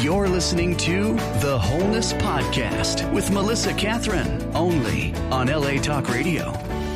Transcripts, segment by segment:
You're listening to The Wholeness Podcast with Melissa Catherine, only on LA Talk Radio.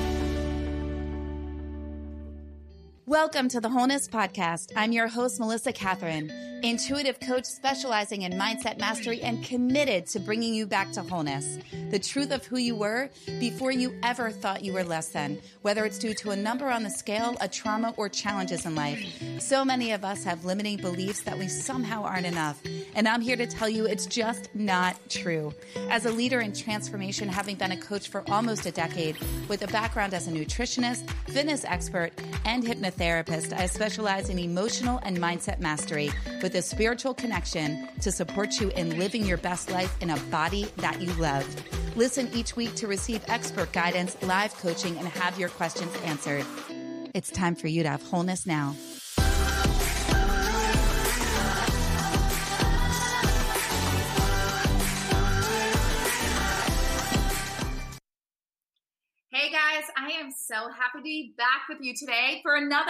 Welcome to The Wholeness Podcast. I'm your host, Melissa Catherine, intuitive coach specializing in mindset mastery and committed to bringing you back to wholeness, the truth of who you were before you ever thought you were less than, whether it's due to a number on the scale, a trauma, or challenges in life. So many of us have limiting beliefs that we somehow aren't enough, and I'm here to tell you it's just not true. As a leader in transformation, having been a coach for almost a decade, with a background as a nutritionist, fitness expert, and hypnotherapist, I specialize in emotional and mindset mastery with a spiritual connection to support you in living your best life in a body that you love. Listen each week to receive expert guidance, live coaching, and have your questions answered. It's time for you to have wholeness now. Hey guys, I am so happy to be back with you today for another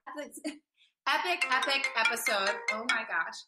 epic episode. Oh my gosh.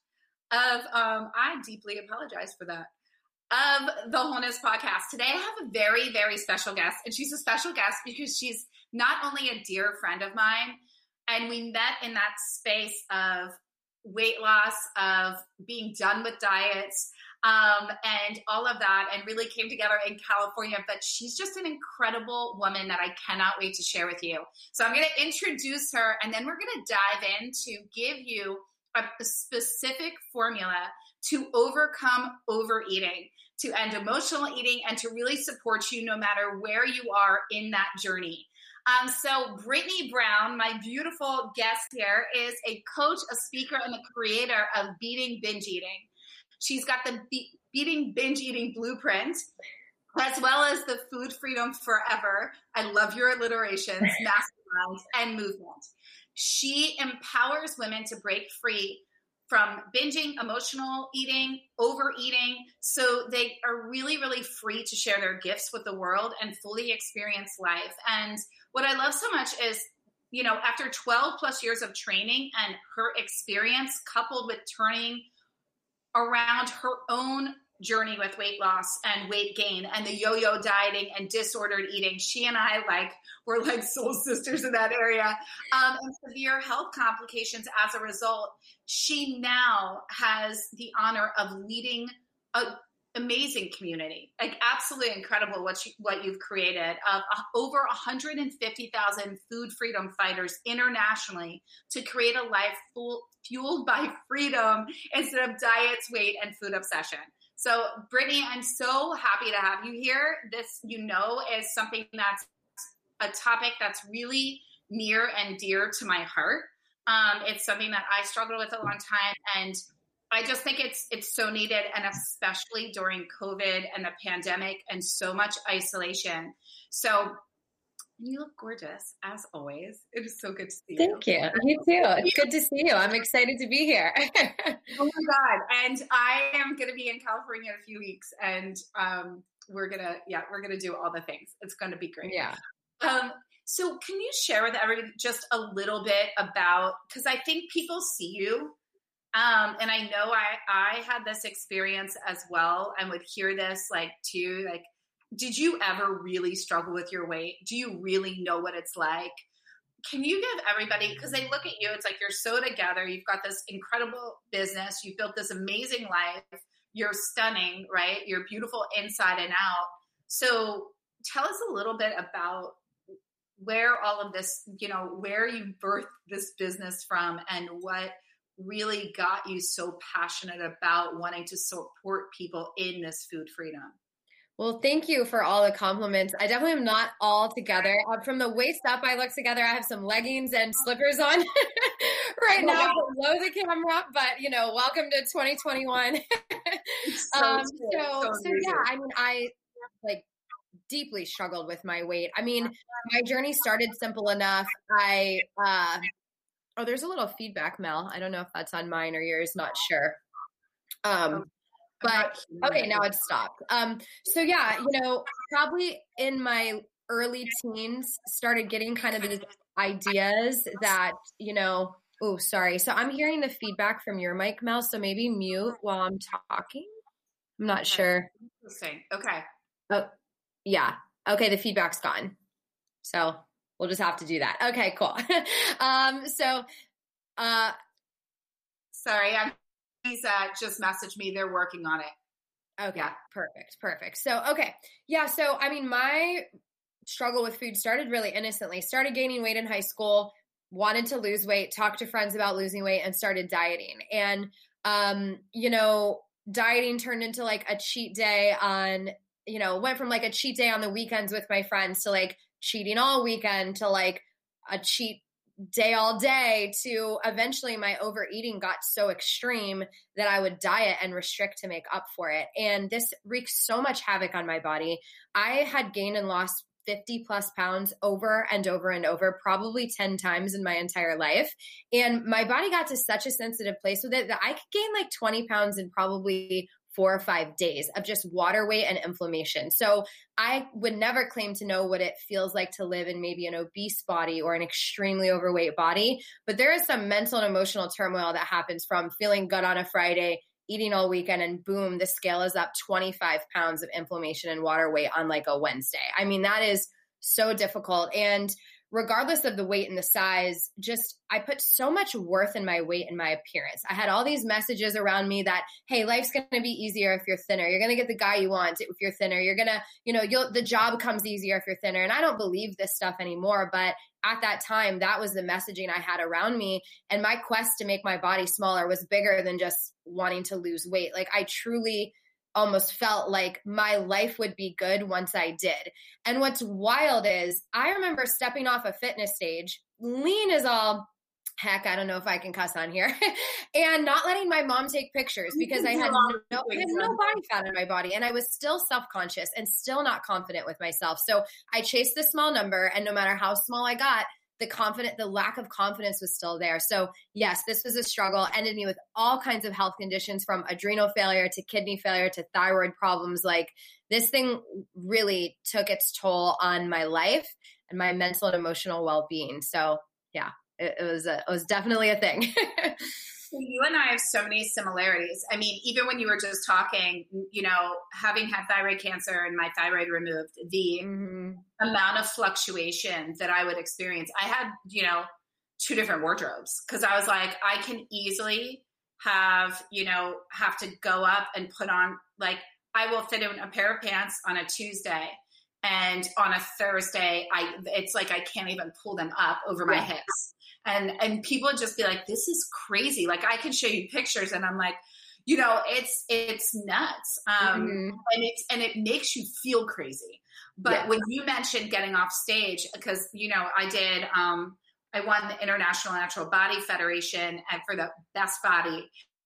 I deeply apologize for that. Of the Wholeness Podcast. Today I have a very, very special guest, and she's a special guest because she's not only a dear friend of mine, and we met in that space of weight loss, of being done with diets, and all of that, and really came together in California. But she's just an incredible woman that I cannot wait to share with you. So I'm going to introduce her, and then we're going to dive in to give you a specific formula to overcome overeating, to end emotional eating, and to really support you no matter where you are in that journey. So Brittany Brown, my beautiful guest here, is a coach, a speaker, and the creator of Beating Binge Eating. She's got the Beating Binge Eating Blueprint, as well as the Food Freedom Forever. I love your alliterations, masterminds, and movement. She empowers women to break free from binging, emotional eating, overeating, so they are really, really free to share their gifts with the world and fully experience life. And what I love so much is, you know, after 12 plus years of training and her experience coupled with turning around her own journey with weight loss and weight gain and the yo-yo dieting and disordered eating. She and I we're like soul sisters in that area. And severe health complications as a result. She now has the honor of leading an amazing community, like absolutely incredible what you've created. Over 150,000 food freedom fighters internationally to create a life fueled by freedom instead of diets, weight, and food obsession. So, Brittany, I'm so happy to have you here. This, you know, is something that's a topic that's really near and dear to my heart. It's something that I struggled with a long time, and I just think it's so needed, and especially during COVID and the pandemic and so much isolation. So, you look gorgeous, as always. It is so good to see you. Thank you. You too. It's good to see you. I'm excited to be here. Oh my God. And I am going to be in California in a few weeks, and we're going to do all the things. It's going to be great. Yeah. So can you share with everybody just a little bit about, because I think people see you, and I know I had this experience as well, and would hear this too, did you ever really struggle with your weight? Do you really know what it's like? Can you give everybody, because they look at you, it's like you're so together. You've got this incredible business. You built this amazing life. You're stunning, right? You're beautiful inside and out. So tell us a little bit about where all of this, you know, where you birthed this business from and what really got you so passionate about wanting to support people in this food freedom. Well, thank you for all the compliments. I definitely am not all together. From the waist up, I look together. I have some leggings and slippers on right now below the camera, but you know, welcome to 2021. So yeah, I mean, I deeply struggled with my weight. I mean, my journey started simple enough. There's a little feedback, Mel. I don't know if that's on mine or yours, not sure. But okay, now it's stopped. So yeah, you know, probably in my early teens, started getting kind of these ideas that, you know, Oh, sorry. So I'm hearing the feedback from your mic, Mel. So maybe mute while I'm talking. I'm not sure. Interesting. Okay. Oh, yeah. Okay. The feedback's gone. So we'll just have to do that. Okay, cool. Sorry. He's just messaged me. They're working on it. Okay. Yeah. Perfect. So, okay. Yeah. So, I mean, my struggle with food started really innocently. Started gaining weight in high school, wanted to lose weight, talked to friends about losing weight, and started dieting. And, dieting turned into like a cheat day on, went from like a cheat day on the weekends with my friends to like cheating all weekend to like a cheat day all day to eventually my overeating got so extreme that I would diet and restrict to make up for it. And this wreaked so much havoc on my body. I had gained and lost 50 plus pounds over and over and over, probably 10 times in my entire life. And my body got to such a sensitive place with it that I could gain like 20 pounds in probably 4 or 5 days of just water weight and inflammation. So I would never claim to know what it feels like to live in maybe an obese body or an extremely overweight body. But there is some mental and emotional turmoil that happens from feeling good on a Friday, eating all weekend, and boom, the scale is up 25 pounds of inflammation and water weight on like a Wednesday. I mean, that is so difficult. And regardless of the weight and the size, I put so much worth in my weight and my appearance. I had all these messages around me that, hey, life's going to be easier if you're thinner. You're going to get the guy you want if you're thinner. You're going to, the job comes easier if you're thinner. And I don't believe this stuff anymore. But at that time, that was the messaging I had around me. And my quest to make my body smaller was bigger than just wanting to lose weight. Like I truly almost felt like my life would be good once I did. And what's wild is I remember stepping off a fitness stage, lean as all heck, I don't know if I can cuss on here, and not letting my mom take pictures because I had no body fat in my body. And I was still self-conscious and still not confident with myself. So I chased the small number, and no matter how small I got, the lack of confidence was still there. So yes, this was a struggle, ended me with all kinds of health conditions from adrenal failure to kidney failure to thyroid problems. Like this thing really took its toll on my life and my mental and emotional well-being. So yeah, it was definitely a thing. You and I have so many similarities. I mean, even when you were just talking, having had thyroid cancer and my thyroid removed, the amount of fluctuation that I would experience. I had, 2 different wardrobes because I was like, I can easily have to go up and put on, like, I will fit in a pair of pants on a Tuesday, and on a Thursday, it's like I can't even pull them up over my hips. And people just be like, this is crazy. Like I can show you pictures and I'm like, it's nuts. And it makes you feel crazy. But when you mentioned getting off stage, because, I won the International Natural Body Federation and for the best body.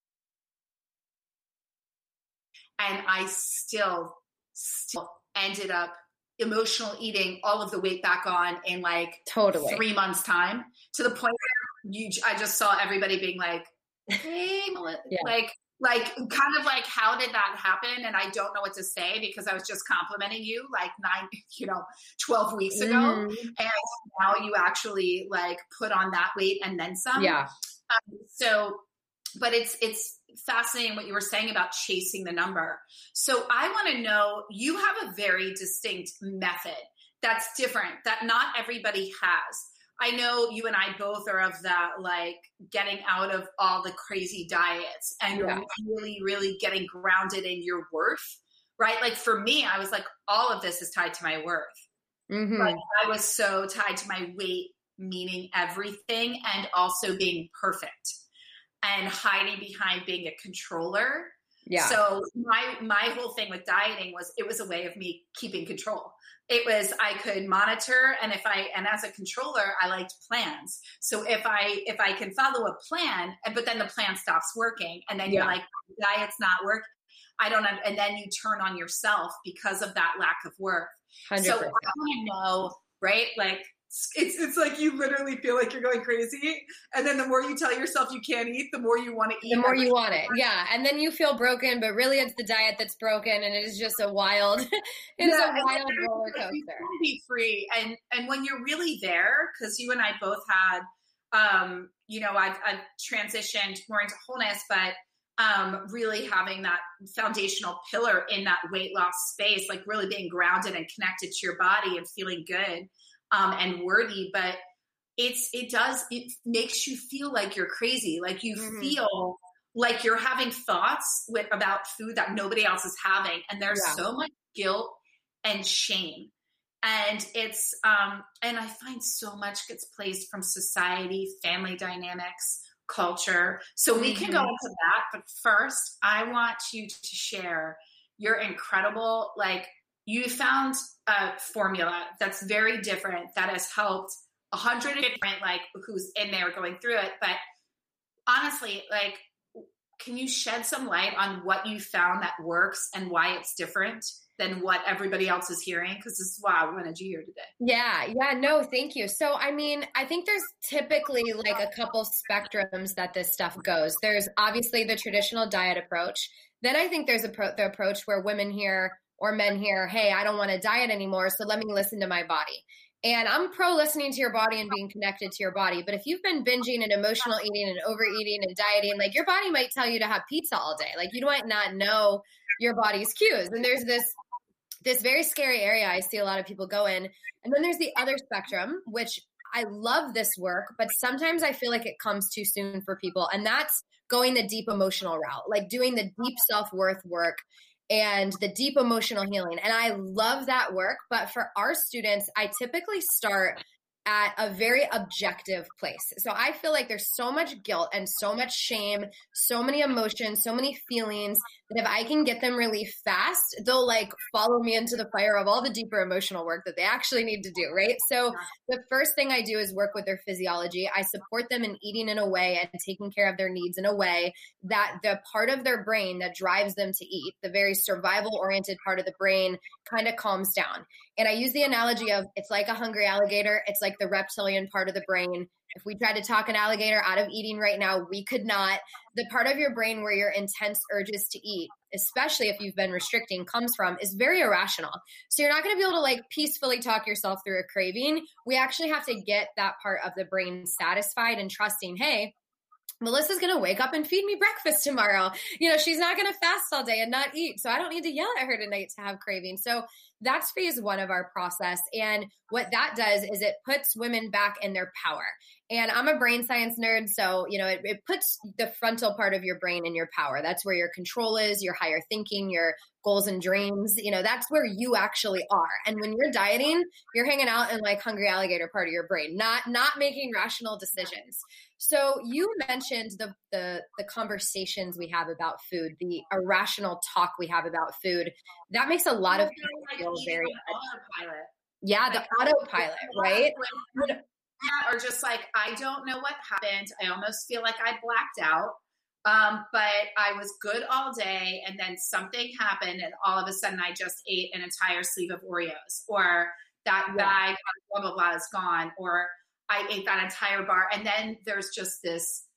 And I still ended up emotional eating all of the weight back on in like 3 months time, to the point where I just saw everybody being like, hey, Melissa, like kind of like, how did that happen? And I don't know what to say because I was just complimenting you like 12 weeks ago. And now you actually like put on that weight and then some. Yeah. But it's fascinating what you were saying about chasing the number. So I want to know, you have a very distinct method that's different, that not everybody has. I know you and I both are of that, like getting out of all the crazy diets and really, really getting grounded in your worth, right? Like for me, I was like, all of this is tied to my worth. But I was so tied to my weight, meaning everything, and also being perfect and hiding behind being a controller. Yeah. So my whole thing with dieting was, it was a way of me keeping control. It was, I could monitor, and as a controller, I liked plans. So if I can follow a plan, but then the plan stops working, and then you're like, diet's not working. And then you turn on yourself because of that lack of worth. 100%. So I want to know, right? Like, it's like you literally feel like you're going crazy. And then the more you tell yourself you can't eat, the more you want to eat. The more you want it. Yeah. And then you feel broken, but really it's the diet that's broken, and it is just a wild, roller coaster. You can be free. And when you're really there, because you and I both had I've transitioned more into wholeness, but really having that foundational pillar in that weight loss space, like really being grounded and connected to your body and feeling good and worthy. But it makes you feel like you're crazy. Like you feel like you're having thoughts about food that nobody else is having. And there's so much guilt and shame. And it's, and I find so much gets placed from society, family dynamics, culture. So we can go into that. But first, I want you to share your incredible, like you found a formula that's very different that has helped 100 different, like who's in there going through it. But honestly, like, can you shed some light on what you found that works and why it's different than what everybody else is hearing? Because this is why I wanted you here today. Yeah. No, thank you. So, I mean, I think there's typically like a couple spectrums that this stuff goes. There's obviously the traditional diet approach. Then I think there's the approach where women hear or men hear, hey, I don't want to diet anymore, so let me listen to my body. And I'm pro listening to your body and being connected to your body. But if you've been binging and emotional eating and overeating and dieting, like your body might tell you to have pizza all day. Like you might not know your body's cues. And there's this very scary area I see a lot of people go in. And then there's the other spectrum, which I love this work, but sometimes I feel like it comes too soon for people. And that's going the deep emotional route, like doing the deep self-worth work and the deep emotional healing. And I love that work. But for our students, I typically start at a very objective place. So I feel like there's so much guilt and so much shame, so many emotions, so many feelings that if I can get them relief fast, they'll like follow me into the fire of all the deeper emotional work that they actually need to do, right? So the first thing I do is work with their physiology. I support them in eating in a way and taking care of their needs in a way that the part of their brain that drives them to eat, the very survival oriented part of the brain, kind of calms down. And I use the analogy of it's like a hungry alligator. It's like the reptilian part of the brain. If we tried to talk an alligator out of eating right now, we could not. The part of your brain where your intense urges to eat, especially if you've been restricting, comes from is very irrational. So you're not going to be able to like peacefully talk yourself through a craving. We actually have to get that part of the brain satisfied and trusting, hey, Melissa's going to wake up and feed me breakfast tomorrow. You know, she's not going to fast all day and not eat. So I don't need to yell at her tonight to have cravings. So that's phase one of our process. And what that does is it puts women back in their power. And I'm a brain science nerd. So, you know, it puts the frontal part of your brain in your power. That's where your control is, your higher thinking, your goals and dreams. You know, that's where you actually are. And when you're dieting, you're hanging out in like hungry alligator part of your brain, not making rational decisions. So you mentioned the conversations we have about food, the irrational talk we have about food. That makes a lot of people feel very autopilot. Yeah, the autopilot, right? Yeah, or just like, I don't know what happened. I almost feel like I blacked out. But I was good all day and then something happened and all of a sudden I just ate an entire sleeve of Oreos, or that bag of blah, blah, blah is gone, or I ate that entire bar. And then there's just this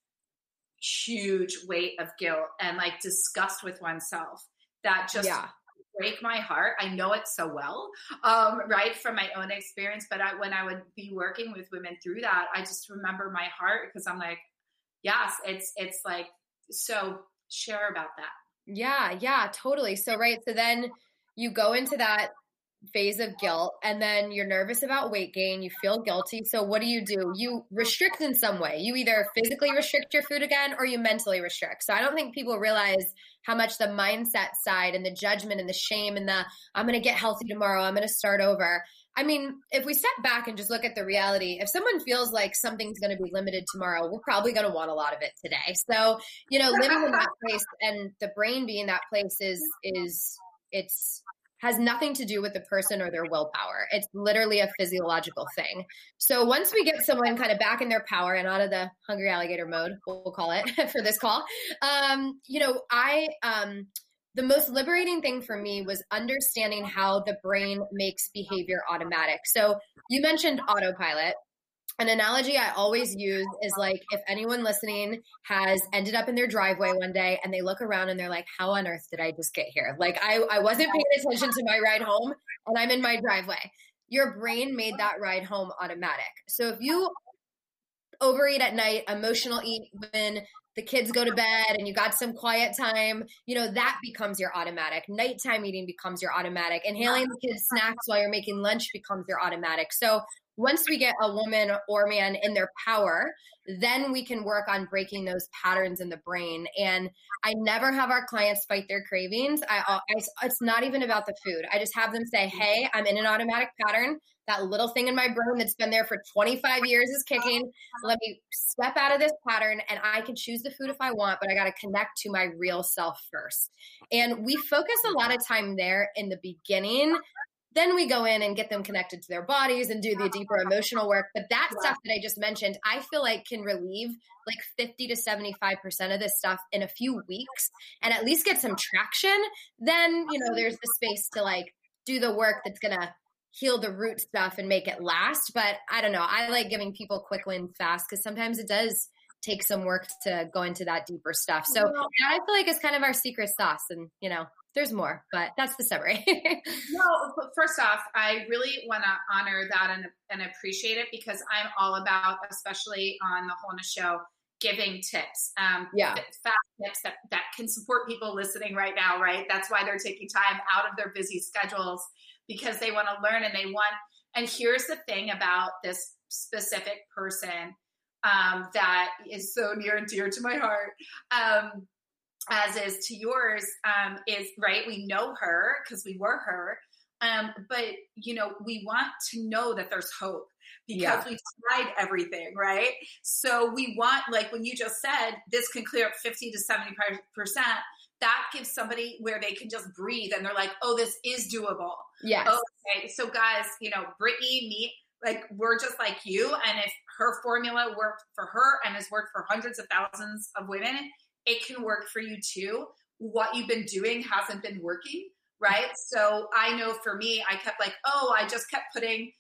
huge weight of guilt and like disgust with oneself that just break my heart. I know it so well, right, from my own experience. But when I would be working with women through that, I just remember my heart because I'm like, yes, it's like, so share about that. Yeah, totally. So, right. So then you go into that phase of guilt and then you're nervous about weight gain. You feel guilty. So what do? You restrict in some way. You either physically restrict your food again or you mentally restrict. So I don't think people realize how much the mindset side and the judgment and the shame and the, I'm going to get healthy tomorrow, I'm going to start over. I mean, if we step back and just look at the reality, if someone feels like something's going to be limited tomorrow, we're probably going to want a lot of it today. So, you know, living in that place and the brain being that place has nothing to do with the person or their willpower. It's literally a physiological thing. So once we get someone kind of back in their power and out of the hungry alligator mode, we'll call it for this call, you know, the most liberating thing for me was understanding how the brain makes behavior automatic. So you mentioned autopilot. An analogy I always use is like, if anyone listening has ended up in their driveway one day and they look around and they're like, how on earth did I just get here? Like I wasn't paying attention to my ride home and I'm in my driveway. Your brain made that ride home automatic. So if you overeat at night, emotional eat when the kids go to bed and you got some quiet time, that becomes your automatic. Nighttime eating becomes your automatic. Inhaling the kids' snacks while you're making lunch becomes your automatic. So once we get a woman or man in their power, then we can work on breaking those patterns in the brain. And I never have our clients fight their cravings. It's not even about the food. I just have them say, hey, I'm in an automatic pattern. That little thing in my brain that's been there for 25 years is kicking. Let me step out of this pattern, and I can choose the food if I want, but I got to connect to my real self first. And we focus a lot of time there in the beginning. Then we go in and get them connected to their bodies and do the deeper emotional work. But that stuff that I just mentioned, I feel like can relieve like 50 to 75% of this stuff in a few weeks and at least get some traction. Then, there's the space to like do the work that's going to heal the root stuff and make it last. But I don't know. I like giving people quick wins fast because sometimes it does take some work to go into that deeper stuff. So I feel like it's kind of our secret sauce, and, there's more, but that's the summary. No, but first off, I really want to honor that and appreciate it because I'm all about, especially on the Wholeness Show, giving tips, fast tips that can support people listening right now, right? That's why they're taking time out of their busy schedules because they want to learn and here's the thing about this specific person that is so near and dear to my heart, as is to yours, is right. We know her because we were her. But we want to know that there's hope because we've tried everything, right? So we want, like when you just said, this can clear up 50 to 75%. That gives somebody where they can just breathe and they're like, oh, this is doable. Yes. Okay. So guys, Brittany, me, like we're just like you. And if her formula worked for her and has worked for hundreds of thousands of women, it can work for you too. What you've been doing hasn't been working, right? So I know for me, I kept like, I just kept putting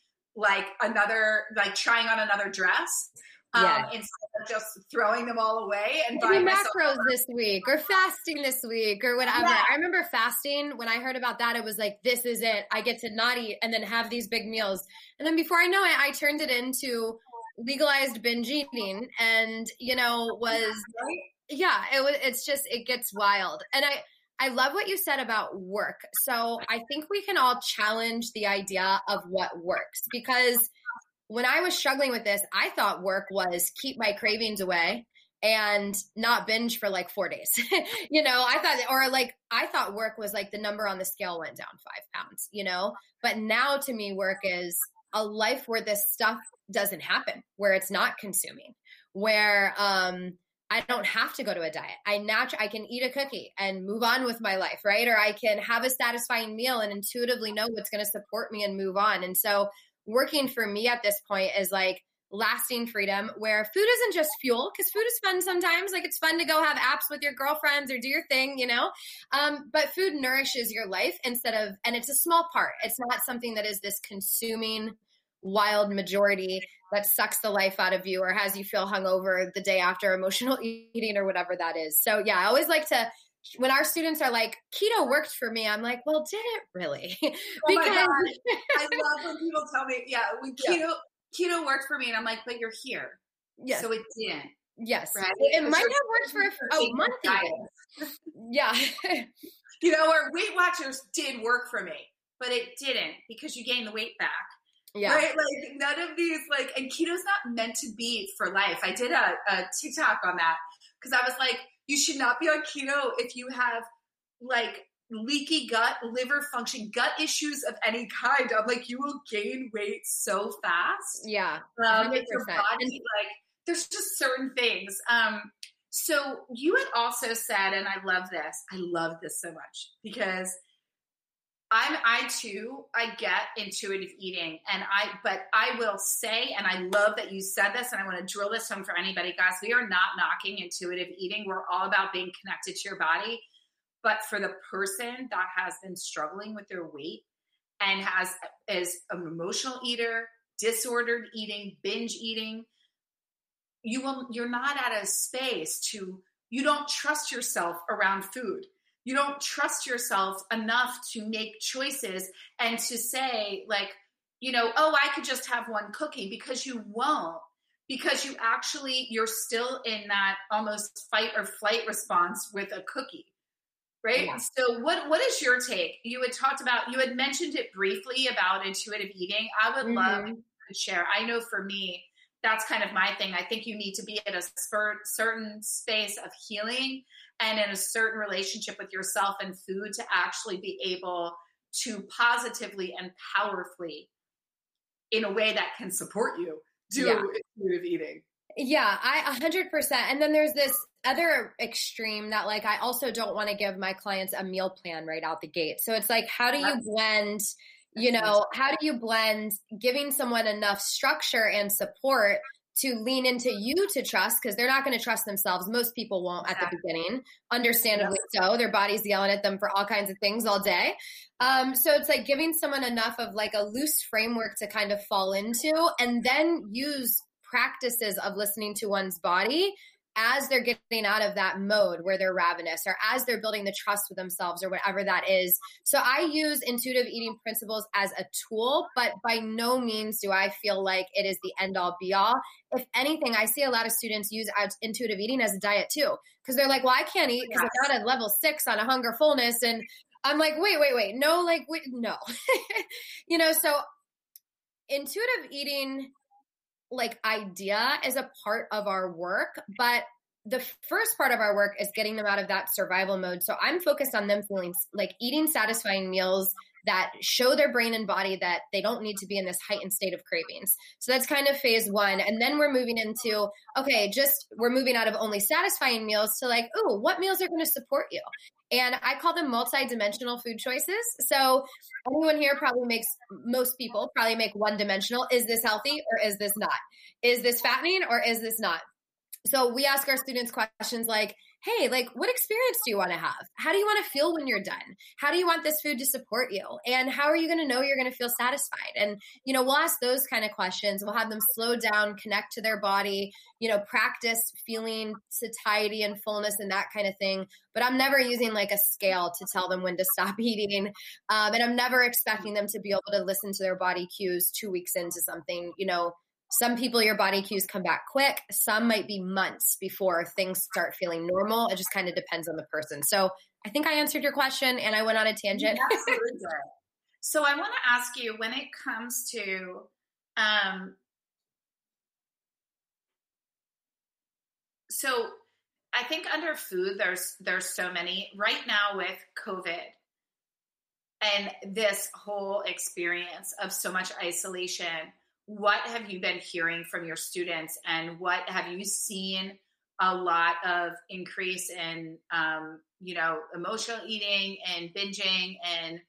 trying on another dress instead of just throwing them all away and buying macros this week or fasting this week or whatever. Yeah. I remember fasting when I heard about that. It was like, this is it. I get to not eat and then have these big meals. And then before I know it, I turned it into legalized binge eating and, it gets wild. And I love what you said about work. So I think we can all challenge the idea of what works I when I was struggling with this, I thought work was keep my cravings away and not binge for like 4 days. I thought work was like the number on the scale went down 5 pounds, but now to me, work is a life where this stuff doesn't happen, where it's not consuming, where, I don't have to go to a diet. I can eat a cookie and move on with my life, right? Or I can have a satisfying meal and intuitively know what's going to support me and move on. And so working for me at this point is like lasting freedom where food isn't just fuel, because food is fun sometimes. Like it's fun to go have apps with your girlfriends or do your thing, but food nourishes your life and it's a small part. It's not something that is this consuming wild majority that sucks the life out of you or has you feel hungover the day after emotional eating or whatever that is. So I always like to, when our students are like, keto worked for me, I'm like, well, did it really? Because I love when people tell me, keto worked for me. And I'm like, but you're here. Yes. So it didn't. Yes. Right? It might have worked for a month even. Yeah. Or Weight Watchers did work for me, but it didn't because you gained the weight back. Yeah. Right? Like none of these and keto's not meant to be for life. I did a TikTok on that because I was like, you should not be on keto if you have like leaky gut, liver function, gut issues of any kind. I'm like, you will gain weight so fast. Yeah. If your body, there's just certain things. So you had also said, and I love this so much because I get intuitive eating but I will say, and I love that you said this and I want to drill this home for anybody, guys, we are not knocking intuitive eating. We're all about being connected to your body. But for the person that has been struggling with their weight and is an emotional eater, disordered eating, binge eating, you're not at a space you don't trust yourself around food. You don't trust yourself enough to make choices and to say I could just have one cookie because you won't. because you're still in that almost fight or flight response with a cookie. Right. Yeah. So what is your take? You had mentioned it briefly about intuitive eating. I would love to share. I know for me, that's kind of my thing. I think you need to be at a certain space of healing and in a certain relationship with yourself and food to actually be able to positively and powerfully, in a way that can support you, do intuitive eating. Yeah, I 100%. And then there's this other extreme that like, I also don't want to give my clients a meal plan right out the gate. So it's like, how do you blend, how do you blend giving someone enough structure and support to lean into you to trust, because they're not going to trust themselves. Most people won't at the beginning, understandably so. Their body's yelling at them for all kinds of things all day. So it's like giving someone enough of like a loose framework to kind of fall into, and then use practices of listening to one's body as they're getting out of that mode where they're ravenous, or as they're building the trust with themselves, or whatever that is. So I use intuitive eating principles as a tool, but by no means do I feel like it is the end all be all. If anything, I see a lot of students use intuitive eating as a diet too, because they're like, well, I can't eat because I'm not at level 6 on a hunger fullness. And I'm like, wait, no, no. So intuitive eating like idea is a part of our work, but the first part of our work is getting them out of that survival mode. So I'm focused on them feeling like eating satisfying meals that show their brain and body that they don't need to be in this heightened state of cravings. So that's kind of phase 1. And then we're moving into, we're moving out of only satisfying meals to like, oh, what meals are going to support you? And I call them multi-dimensional food choices. So anyone here most people probably make one-dimensional. Is this healthy or is this not? Is this fattening or is this not? So we ask our students questions like, hey, like what experience do you want to have? How do you want to feel when you're done? How do you want this food to support you? And how are you going to know you're going to feel satisfied? And, we'll ask those kind of questions. We'll have them slow down, connect to their body, practice feeling satiety and fullness and that kind of thing. But I'm never using like a scale to tell them when to stop eating. And I'm never expecting them to be able to listen to their body cues 2 weeks into something. Some people, your body cues come back quick. Some might be months before things start feeling normal. It just kind of depends on the person. So I think I answered your question and I went on a tangent. Absolutely. So I want to ask you, when it comes to, so I think under food, there's so many right now with COVID and this whole experience of so much isolation. What have you been hearing from your students, and what have you seen a lot of increase in, emotional eating and binging, and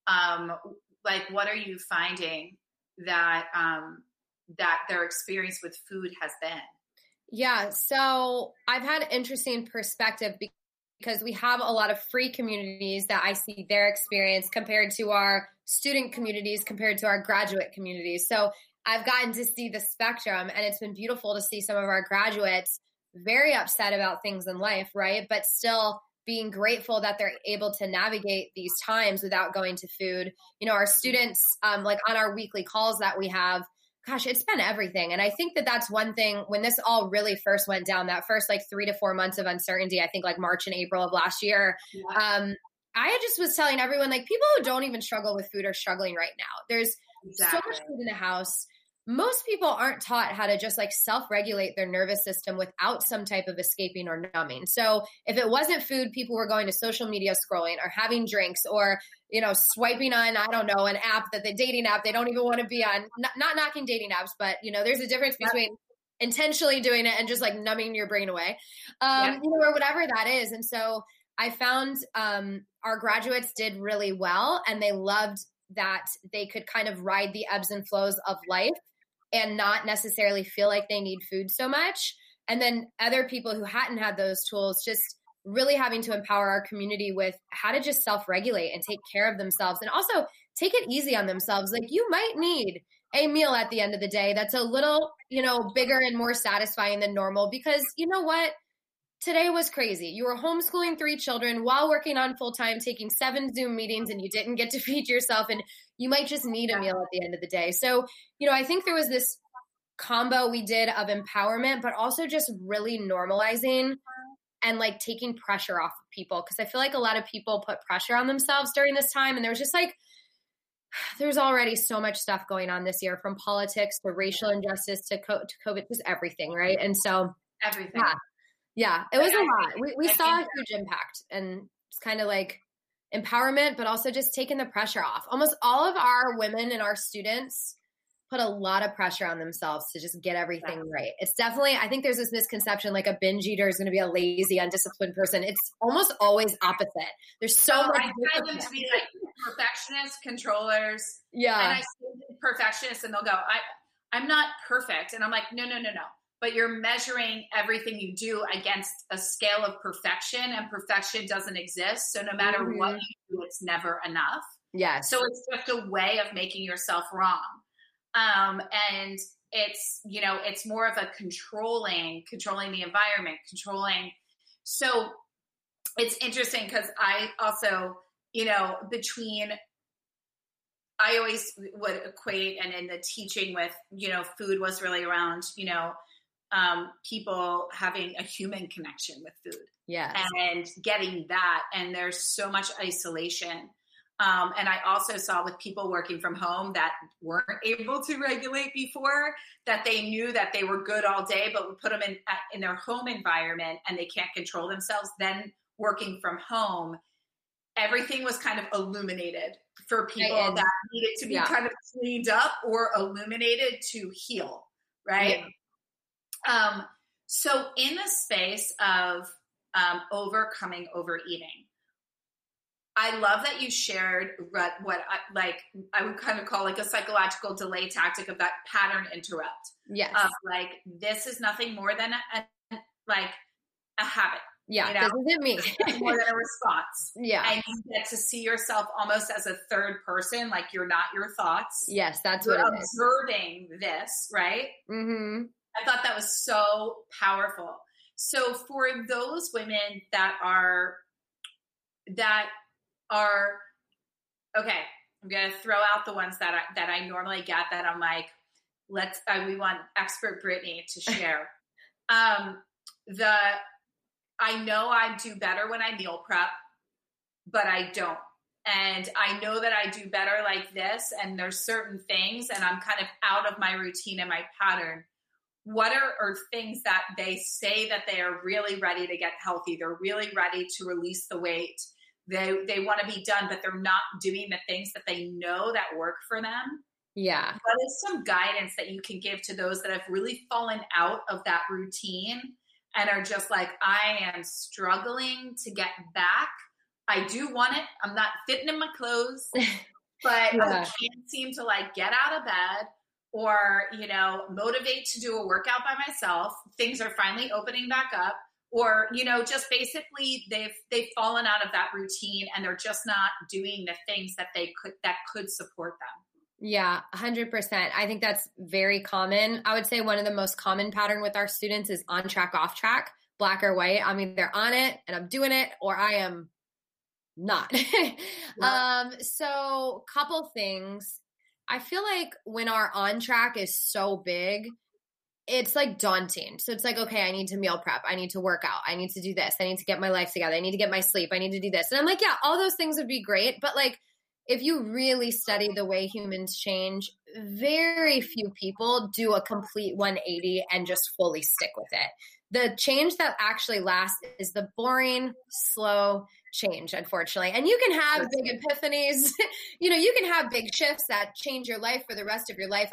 what are you finding that that their experience with food has been? Yeah, so I've had an interesting perspective because we have a lot of free communities that I see their experience compared to our student communities, compared to our graduate communities. So I've gotten to see the spectrum, and it's been beautiful to see some of our graduates very upset about things in life, right? But still being grateful that they're able to navigate these times without going to food. Our students, like on our weekly calls that we have, gosh, it's been everything. And I think that that's one thing when this all really first went down, that first 3 to 4 months of uncertainty, I think like March and April of last year, I just was telling everyone, people who don't even struggle with food are struggling right now. There's so much food in the house. Most people aren't taught how to just self-regulate their nervous system without some type of escaping or numbing. So if it wasn't food, people were going to social media scrolling or having drinks or, swiping on, I don't know, an app the dating app they don't even want to be on. Not knocking dating apps, but there's a difference between intentionally doing it and just numbing your brain away, or whatever that is. And so I found our graduates did really well, and they loved that they could kind of ride the ebbs and flows of life and not necessarily feel like they need food so much. And then other people who hadn't had those tools, just really having to empower our community with how to just self-regulate and take care of themselves, and also take it easy on themselves. You might need a meal at the end of the day that's a little, bigger and more satisfying than normal, because you know what? Today was crazy. You were homeschooling 3 children while working on full-time, taking 7 Zoom meetings, and you didn't get to feed yourself, and you might just need a meal at the end of the day. So, I think there was this combo we did of empowerment, but also just really normalizing and like taking pressure off of people. Cause I feel like a lot of people put pressure on themselves during this time. And there was just like, there's already so much stuff going on this year, from politics to racial injustice to COVID, just everything. Right. And so everything. Yeah, it was a lot. We saw a huge impact, and it's kind of like empowerment, but also just taking the pressure off. Almost all of our women and our students put a lot of pressure on themselves to just get everything right. It's definitely, I think there's this misconception like a binge eater is going to be a lazy, undisciplined person. It's almost always opposite. There's so much. I find them to be like perfectionists, controllers. Yeah. And I see perfectionists and they'll go, I'm not perfect. And I'm like, no. But you're measuring everything you do against a scale of perfection, and perfection doesn't exist. So no matter what you do, it's never enough. Yes. So it's just a way of making yourself wrong. And it's, it's more of a controlling the environment, So it's interesting because I also, I always would equate, and in the teaching with, food was really around, people having a human connection with food. Yes. And getting that. And there's so much isolation. And I also saw with people working from home that weren't able to regulate before, that they knew that they were good all day, but would put them in their home environment and they can't control themselves. Then working from home, everything was kind of illuminated for people that needed to be kind of cleaned up or illuminated to heal. Right. Yeah. So in the space of overcoming overeating, I love that you shared what I would kind of call like a psychological delay tactic of that pattern interrupt. Yes. Of like, this is nothing more than a habit. Yeah. This isn't me. More than a response. Yeah. And you get to see yourself almost as a third person, like you're not your thoughts. Yes, that's you're what it is. Observing this, right? Mm-hmm. I thought that was so powerful. So for those women that are okay, I'm going to throw out the ones that I normally get that I'm like, we want expert Brittany to share. I know I do better when I meal prep, but I don't. And I know that I do better like this, and there's certain things, and I'm kind of out of my routine and my pattern. What are things that they say that they are really ready to get healthy? They're really ready to release the weight. They want to be done, but they're not doing the things that they know that work for them. Yeah. What is some guidance that you can give to those that have really fallen out of that routine and are just like, I am struggling to get back. I do want it. I'm not fitting in my clothes, but I can't seem to get out of bed or, motivate to do a workout by myself. Things are finally opening back up. Or, just basically they've fallen out of that routine and they're just not doing the things that could support them. Yeah, 100%. I think that's very common. I would say one of the most common pattern with our students is on track, off track, black or white. I'm either on it and I'm doing it, or I am not. Yeah. So couple things. I feel like when our on track is so big, it's like daunting. So it's like, okay, I need to meal prep. I need to work out. I need to do this. I need to get my life together. I need to get my sleep. I need to do this. And I'm like, yeah, all those things would be great. But if you really study the way humans change, very few people do a complete 180 and just fully stick with it. The change that actually lasts is the boring, slow change, unfortunately. And you can have big epiphanies. You can have big shifts that change your life for the rest of your life.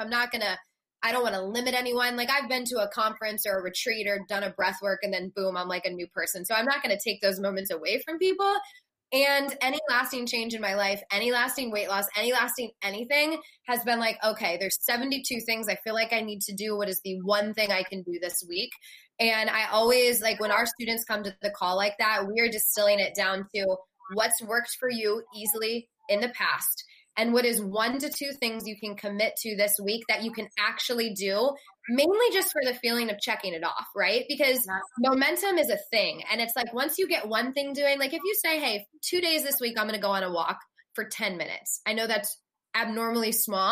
I don't want to limit anyone. I've been to a conference or a retreat or done a breath work and then boom, I'm like a new person. So I'm not going to take those moments away from people. And any lasting change in my life, any lasting weight loss, any lasting anything has been okay, there's 72 things I feel like I need to do. What is the one thing I can do this week? And I always when our students come to the call like that, we are distilling it down to what's worked for you easily in the past. And what is 1 to 2 things you can commit to this week that you can actually do, mainly just for the feeling of checking it off, right? Because momentum is a thing. And it's once you get one thing doing, if you say, hey, 2 days this week, I'm going to go on a walk for 10 minutes. I know that's abnormally small,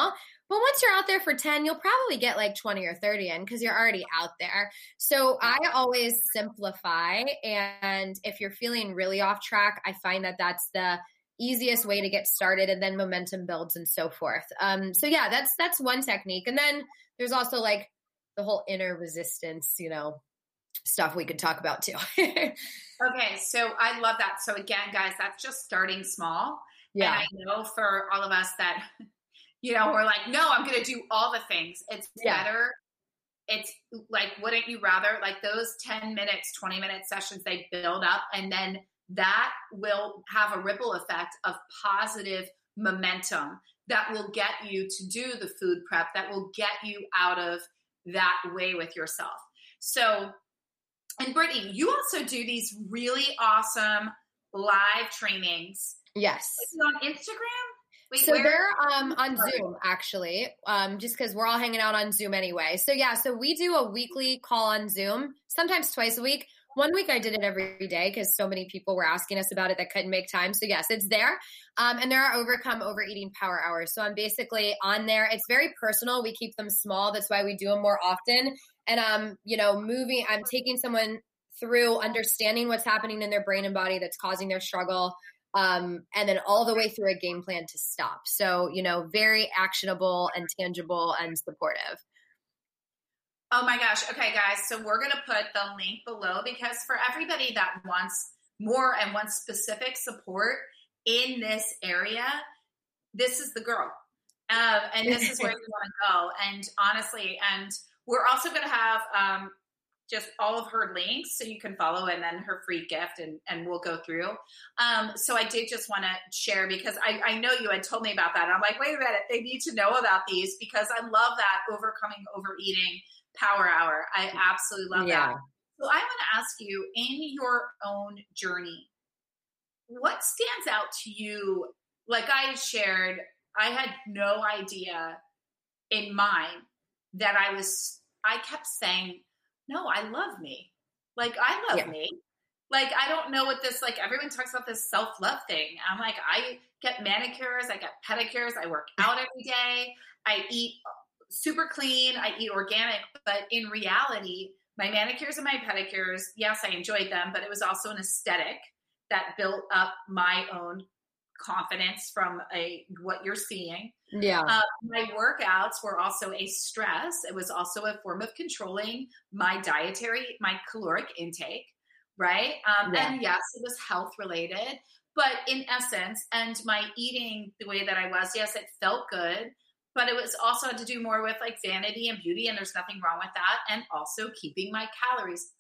Well, once you're out there for 10, you'll probably get like 20 or 30 in because you're already out there. So I always simplify. And if you're feeling really off track, I find that that's the easiest way to get started, and then momentum builds and so forth. So yeah, that's one technique. And then there's also like the whole inner resistance, stuff we could talk about too. Okay. So I love that. So again, guys, that's just starting small. Yeah. And I know for all of us that, we're like, no, I'm going to do all the things. It's better. It's like, wouldn't you rather, like those 10 minutes, 20-minute sessions, they build up, and then that will have a ripple effect of positive momentum that will get you to do the food prep, that will get you out of that way with yourself. So, and Brittany, you also do these really awesome live trainings. Yes. Is it on Instagram? Wait, so they're on Zoom, actually, just because we're all hanging out on Zoom anyway. So yeah, so we do a weekly call on Zoom, sometimes twice a week. One week I did it every day because so many people were asking us about it that couldn't make time. So yes, it's there. And there are Overcome Overeating Power Hours. So I'm basically on there. It's very personal. We keep them small. That's why we do them more often. And I'm taking someone through understanding what's happening in their brain and body that's causing their struggle. And then all the way through a game plan to stop. So, very actionable and tangible and supportive. Oh my gosh. Okay, guys. So we're going to put the link below, because for everybody that wants more and wants specific support in this area, this is the girl. And this is where you want to go. And honestly, and we're also going to have just all of her links so you can follow, and then her free gift, and we'll go through. So I did just want to share, because I know you had told me about that. And I'm like, wait a minute, they need to know about these, because I love that Overcoming Overeating Power Hour. I absolutely love that. So I want to ask you, in your own journey, what stands out to you? Like I shared, I had no idea in mine that I kept saying, no, I love me. Like, I love me. Like, I don't know what this, like, everyone talks about this self-love thing. I'm like, I get manicures, I get pedicures, I work out every day, I eat super clean, I eat organic. But in reality, my manicures and my pedicures, yes, I enjoyed them, but it was also an aesthetic that built up my own confidence from what you're seeing. Yeah. My workouts were also a stress. It was also a form of controlling my caloric intake, right? And yes, it was health related, but in essence, and my eating the way that I was, yes, it felt good, but it was also had to do more with like vanity and beauty, and there's nothing wrong with that. And also keeping my calories,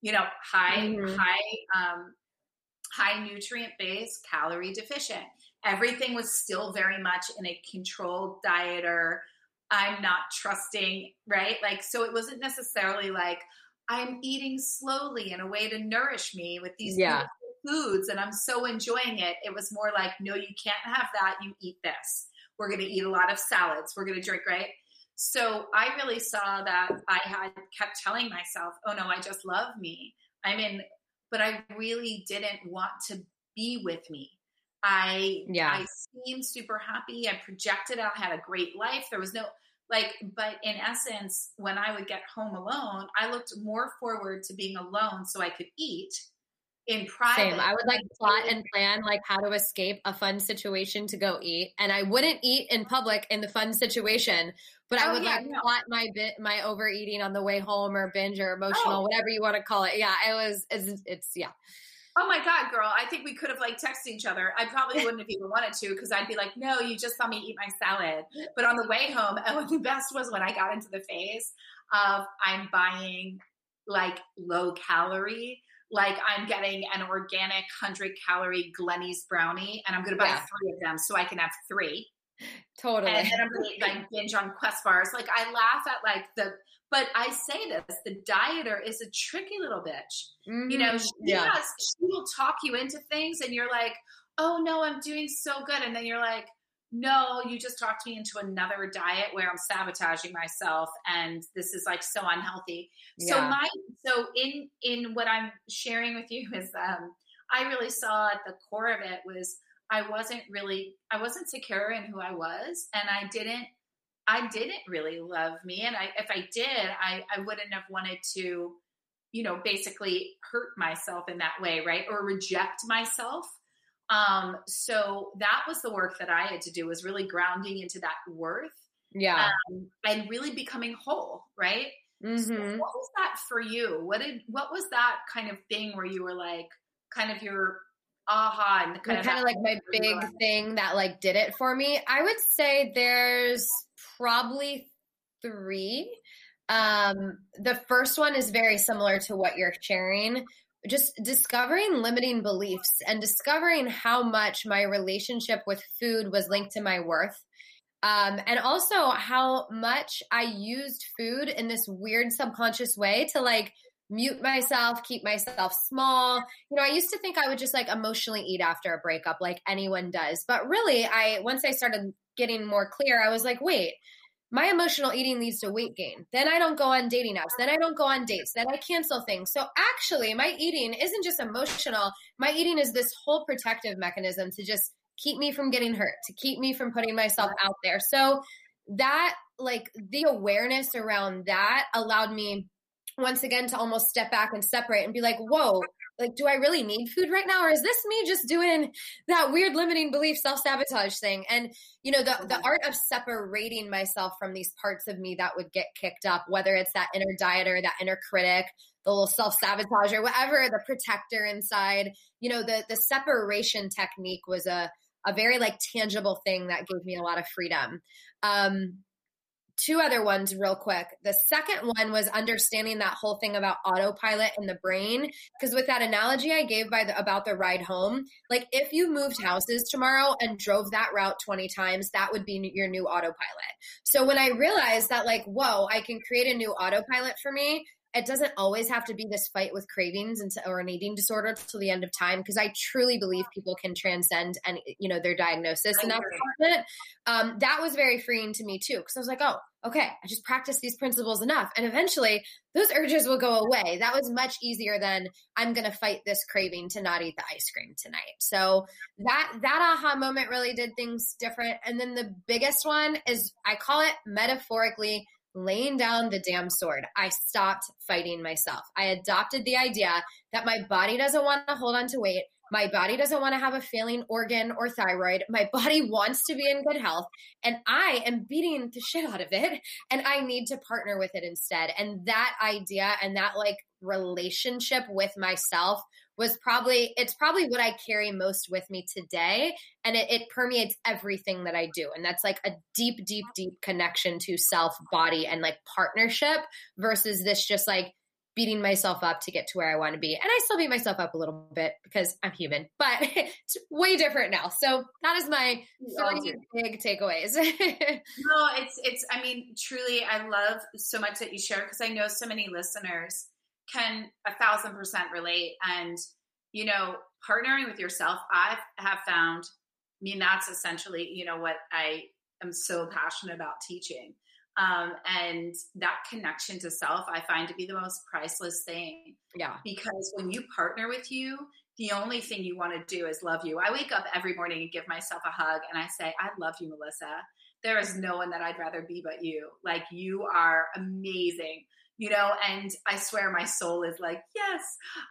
high nutrient based, calorie deficient. Everything was still very much in a controlled diet, or I'm not trusting, right? Like, so it wasn't necessarily like I'm eating slowly in a way to nourish me with these beautiful foods and I'm so enjoying it. It was more like, no, you can't have that. You eat this. We're going to eat a lot of salads. We're going to drink, right? So I really saw that I had kept telling myself, oh no, I just love me. But I really didn't want to be with me. I seemed super happy. I projected I had a great life. There was no but in essence, when I would get home alone, I looked more forward to being alone so I could eat in private. Same. I would like plot and plan like how to escape a fun situation to go eat. And I wouldn't eat in public in the fun situation, but I would plot my overeating on the way home, or binge, or emotional, whatever you want to call it. Yeah, it's. Oh my God, girl. I think we could have texted each other. I probably wouldn't have even wanted to, because I'd be like, no, you just saw me eat my salad. But on the way home, the best was when I got into the phase of I'm buying low calorie, I'm getting an organic 100-calorie Glenny's brownie, and I'm going to buy 3 of them so I can have 3. Totally. And then I'm going to binge on Quest bars. I laugh at but I say this, the dieter is a tricky little bitch. Mm-hmm. She will talk you into things and you're like, oh no, I'm doing so good. And then you're like, no, you just talked me into another diet where I'm sabotaging myself. And this is so unhealthy. Yeah. So in what I'm sharing with you is, I really saw at the core of it was, I wasn't secure in who I was. And I didn't really love me. And if I did, I wouldn't have wanted to, basically hurt myself in that way, right? Or reject myself. So that was the work that I had to do, was really grounding into that worth. Yeah. And really becoming whole, right? Mm-hmm. So what was that for you? What was that kind of thing where you were like, kind of your aha, and kind of like my big thing that like did it for me? I would say there's probably 3. The first one is very similar to what you're sharing. Just discovering limiting beliefs and discovering how much my relationship with food was linked to my worth. And also how much I used food in this weird subconscious way to like mute myself, keep myself small. I used to think I would just like emotionally eat after a breakup like anyone does. But really, once I started getting more clear, I was like, wait, my emotional eating leads to weight gain. Then I don't go on dating apps. Then I don't go on dates. Then I cancel things. So actually, my eating isn't just emotional. My eating is this whole protective mechanism to just keep me from getting hurt, to keep me from putting myself out there. So that, like, the awareness around that allowed me once again to almost step back and separate and be like, whoa, like, do I really need food right now? Or is this me just doing that weird limiting belief self-sabotage thing? And, the art of separating myself from these parts of me that would get kicked up, whether it's that inner dieter, that inner critic, the little self-sabotage or whatever, the protector inside, the separation technique was a very like tangible thing that gave me a lot of freedom. 2 other ones real quick. The second one was understanding that whole thing about autopilot in the brain. Because with that analogy I gave about the ride home, like if you moved houses tomorrow and drove that route 20 times, that would be your new autopilot. So when I realized that like, whoa, I can create a new autopilot for me, it doesn't always have to be this fight with cravings or an eating disorder till the end of time, because I truly believe people can transcend and their diagnosis in that department. That was very freeing to me too, because I was like, oh, okay, I just practiced these principles enough, and eventually those urges will go away. That was much easier than I'm going to fight this craving to not eat the ice cream tonight. So that aha moment really did things different. And then the biggest one is, I call it metaphorically, laying down the damn sword. I stopped fighting myself. I adopted the idea that my body doesn't want to hold on to weight. My body doesn't want to have a failing organ or thyroid. My body wants to be in good health, and I am beating the shit out of it, and I need to partner with it instead. And that idea and that like relationship with myself it's probably what I carry most with me today. And it permeates everything that I do. And that's like a deep, deep, deep connection to self, body, and like partnership versus this just like beating myself up to get to where I want to be. And I still beat myself up a little bit because I'm human, but it's way different now. So that is my 3 big takeaways. No, I mean, truly, I love so much that you share, because I know so many listeners can 1,000% relate. And, partnering with yourself, I have found, that's essentially, what I am so passionate about teaching. And that connection to self, I find to be the most priceless thing. Yeah. Because when you partner with you, the only thing you want to do is love you. I wake up every morning and give myself a hug and I say, I love you, Melissa. There is no one that I'd rather be but you. Like, you are amazing, and I swear my soul is like, yes.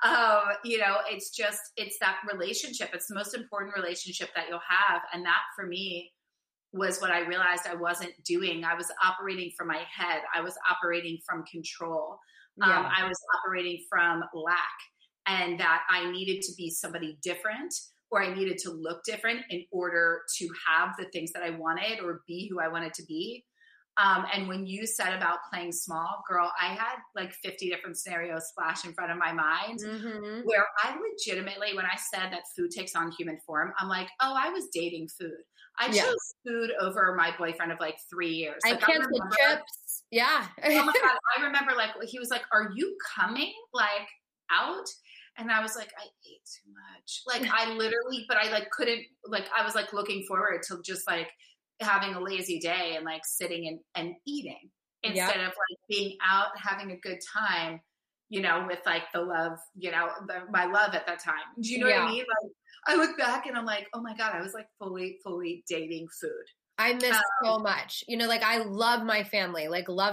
It's that relationship. It's the most important relationship that you'll have. And that for me was what I realized I wasn't doing. I was operating from my head. I was operating from control. Yeah. I was operating from lack, and that I needed to be somebody different, or I needed to look different in order to have the things that I wanted or be who I wanted to be. And when you said about playing small, girl, I had like 50 different scenarios flash in front of my mind, where I legitimately, when I said that food takes on human form, I'm like, oh, I was dating food. I chose food over my boyfriend of like 3 years. I canceled trips. Yeah. Oh my God. I remember like, he was like, are you coming like out? And I was like, I ate too much. Like I literally, but I like couldn't, like, I was like looking forward to just like having a lazy day and like sitting and eating instead of like being out, having a good time, with like the love, my love at that time. Do you know what I mean? Like I look back and I'm like, oh my God, I was like fully dating food. I miss so much. You know, like I love my family,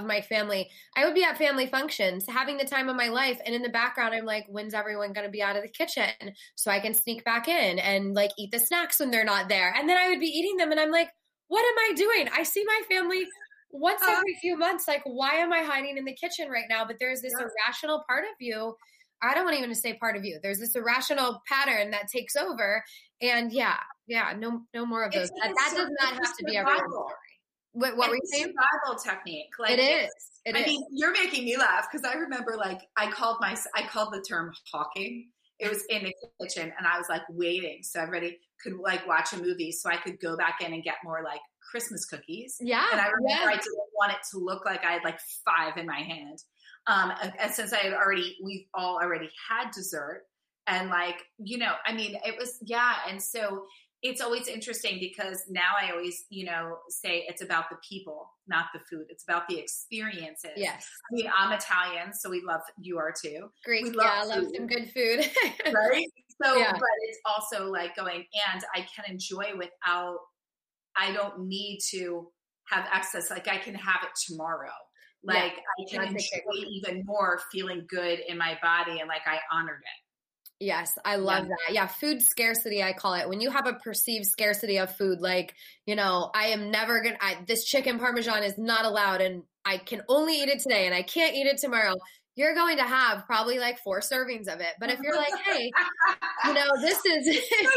I would be at family functions, having the time of my life. And in the background, I'm like, when's everyone going to be out of the kitchen so I can sneak back in and like eat the snacks when they're not there? And then I would be eating them and I'm like, what am I doing? I see my family once every few months. Like, why am I hiding in the kitchen right now? But there's this irrational part of you. I don't want even to say part of you. There's this irrational pattern that takes over. And no more of those. That does not have to be everyone's story. What were you saying? Survival technique. Like it is. I mean, you're making me laugh because I remember like I called the term hawking. It was in the kitchen and I was like waiting so everybody could like watch a movie so I could go back in and get more like Christmas cookies. Yeah. And I remember I didn't want it to look like I had like 5 in my hand. And since we all already had dessert and like, you know, I mean, it was, and so it's always interesting because now I always, you know, say it's about the people, not the food. It's about the experiences. Yes. I mean, I'm Italian, so we love, you are too. Great. I love some good food. Right? So, but it's also like going, and I can enjoy without, I don't need to have excess. Like I can have it tomorrow. Like I can enjoy even more feeling good in my body and like I honored it. Yes, I love that. Yeah, food scarcity, I call it. When you have a perceived scarcity of food, like, you know, I am never going to, this chicken Parmesan is not allowed and I can only eat it today and I can't eat it tomorrow. You're going to have probably like 4 servings of it. But if you're like, hey, you know, this is,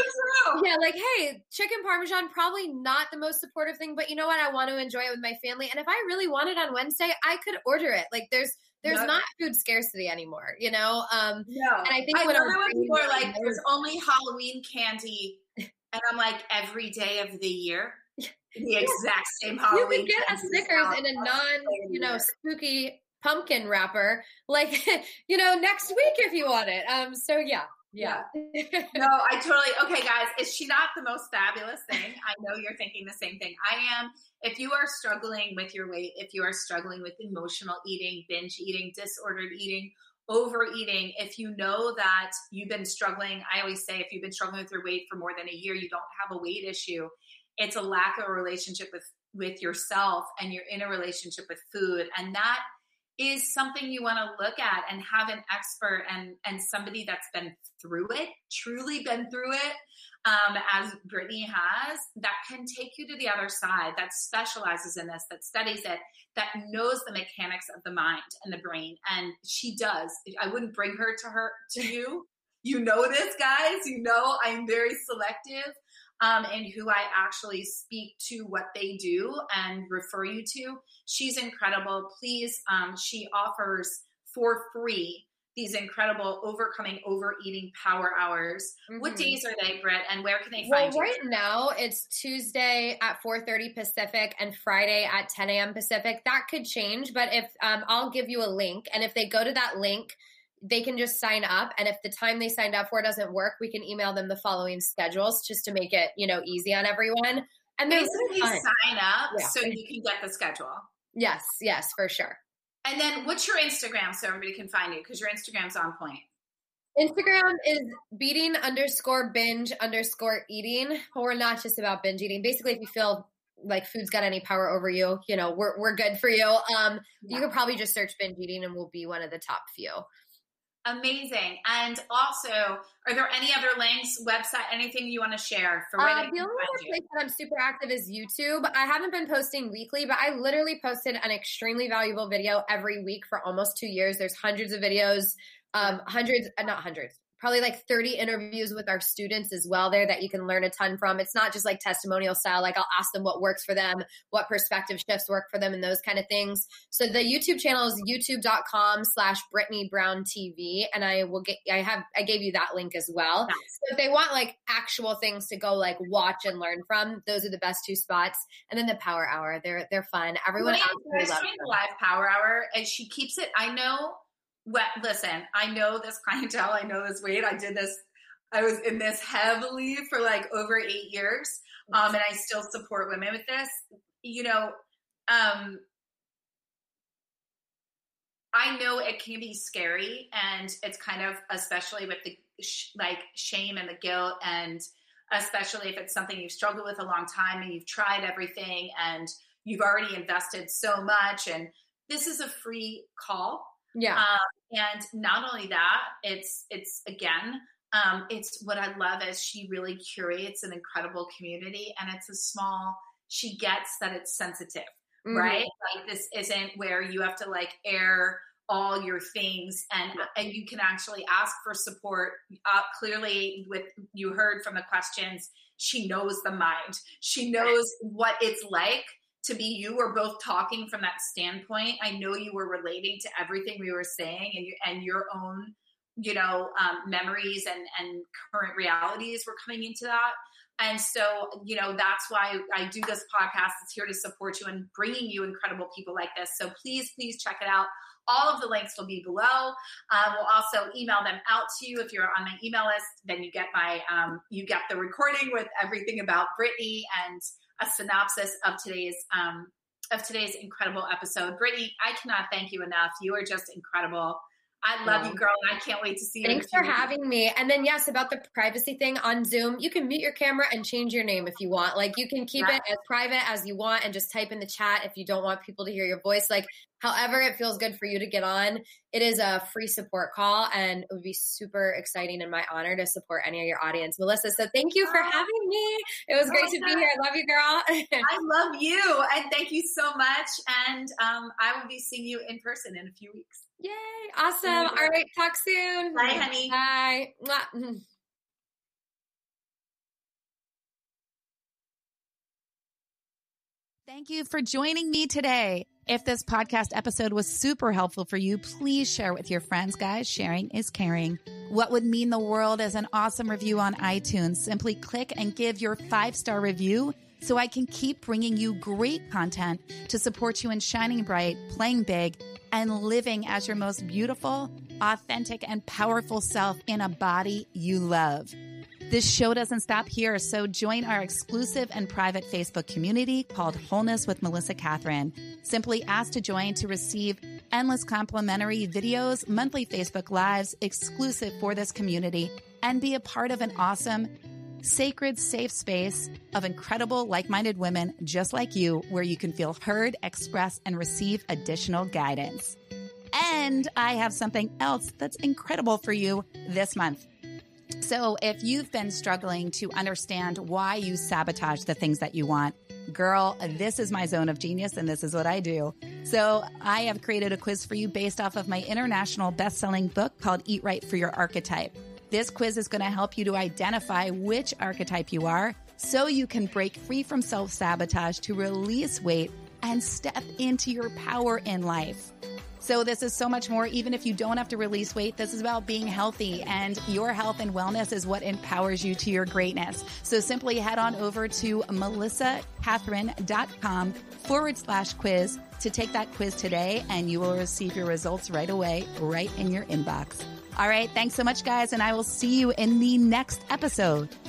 like, hey, chicken Parmesan, probably not the most supportive thing, but you know what? I want to enjoy it with my family. And if I really want it on Wednesday, I could order it. Like there's not food scarcity anymore, you know? And I think when people are like, there's only Halloween candy. And I'm like, every day of the year, the exact same Halloween. You can get a Snickers in a non, you know, spooky pumpkin wrapper, like, you know, next week if you want it. No, I totally, okay guys, is she not the most fabulous thing? I know you're thinking the same thing I am. If you are struggling with your weight, if you are struggling with emotional eating, binge eating, disordered eating, overeating, if you know that you've been struggling, I always say if you've been struggling with your weight for more than a year, you don't have a weight issue. It's a lack of a relationship with yourself, and you're in a relationship with food. And that is something you want to look at and have an expert and somebody that's been through it, truly been through it, as Brittany has, that can take you to the other side, that specializes in this, that studies it, that knows the mechanics of the mind and the brain. And she does. I wouldn't bring her to you. You know this, guys. You know I'm very selective and who I actually speak to what they do and refer you to. She's incredible. Please, she offers for free these incredible Overcoming Overeating Power Hours. Mm-hmm. What days are they, Britt, and where can they find you? Right now, it's Tuesday at 4:30 Pacific and Friday at 10 a.m. Pacific. That could change, but if I'll give you a link, and if they go to that link, they can just sign up. And if the time they signed up for doesn't work, we can email them the following schedules just to make it, you know, easy on everyone. And basically sign up so you can get the schedule. Yes, for sure. And then what's your Instagram so everybody can find you? Because your Instagram's on point. Instagram is beating_binge_eating. We're not just about binge eating. Basically, if you feel like food's got any power over you, you know, we're good for you. You could probably just search binge eating and we'll be one of the top few. Amazing. And also, are there any other links, website, anything you want to share for the only other place that I'm super active is YouTube. I haven't been posting weekly, but I literally posted an extremely valuable video every week for almost 2 years. There's hundreds of videos, probably like 30 interviews with our students as well there that you can learn a ton from. It's not just like testimonial style. Like I'll ask them what works for them, what perspective shifts work for them, and those kind of things. So the YouTube channel is youtube.com/Brittany Brown TV. And I gave you that link as well. Nice. So if they want like actual things to go like watch and learn from, those are the best 2 spots. And then the Power Hour, they're fun. Everyone absolutely loves them. Live Power Hour, and she keeps it. I know. Well, listen, I know this clientele. I know this weight. I was in this heavily for like over 8 years. And I still support women with this. You know, I know it can be scary, and it's kind of, especially with the like shame and the guilt and especially if it's something you've struggled with a long time and you've tried everything and you've already invested so much. And this is a free call. Yeah. And not only that, it's what I love is she really curates an incredible community, and she gets that it's sensitive, right? Like this isn't where you have to like air all your things, and you can actually ask for support. Clearly, you heard from the questions, she knows the mind. She knows what it's like to be you. We're both talking from that standpoint. I know you were relating to everything we were saying, and your own, memories and current realities were coming into that. And so, that's why I do this podcast. It's here to support you and bringing you incredible people like this. So please check it out. All of the links will be below. We'll also email them out to you. If you're on my email list, then you get the recording with everything about Brittany and a synopsis of today's incredible episode. Brittany, I cannot thank you enough. You are just incredible. I love you, girl, and I can't wait to see you. Thanks for having me. And then, yes, about the privacy thing on Zoom, you can mute your camera and change your name if you want. Like, you can keep it as private as you want and just type in the chat if you don't want people to hear your voice. Like, however it feels good for you to get on. It is a free support call, and it would be super exciting and my honor to support any of your audience. Melissa, so thank you for having me. It was great to be here. I love you, girl. I love you, and thank you so much. And I will be seeing you in person in a few weeks. Yay. Awesome. All right. Talk soon. Bye, honey. Bye. Thank you for joining me today. If this podcast episode was super helpful for you, please share with your friends, guys. Sharing is caring. What would mean the world is an awesome review on iTunes. Simply click and give your 5-star review so I can keep bringing you great content to support you in shining bright, playing big, and living as your most beautiful, authentic, and powerful self in a body you love. This show doesn't stop here, so join our exclusive and private Facebook community called Wholeness with Melissa Catherine. Simply ask to join to receive endless complimentary videos, monthly Facebook Lives exclusive for this community, and be a part of an awesome, sacred, safe space of incredible, like-minded women just like you, where you can feel heard, express, and receive additional guidance. And I have something else that's incredible for you this month. So if you've been struggling to understand why you sabotage the things that you want, girl, this is my zone of genius, and this is what I do. So I have created a quiz for you based off of my international best-selling book called Eat Right for Your Archetype. This quiz is going to help you to identify which archetype you are so you can break free from self-sabotage to release weight and step into your power in life. So this is so much more. Even if you don't have to release weight, this is about being healthy, and your health and wellness is what empowers you to your greatness. So simply head on over to melissacatherine.com/quiz to take that quiz today, and you will receive your results right away, right in your inbox. All right. Thanks so much, guys. And I will see you in the next episode.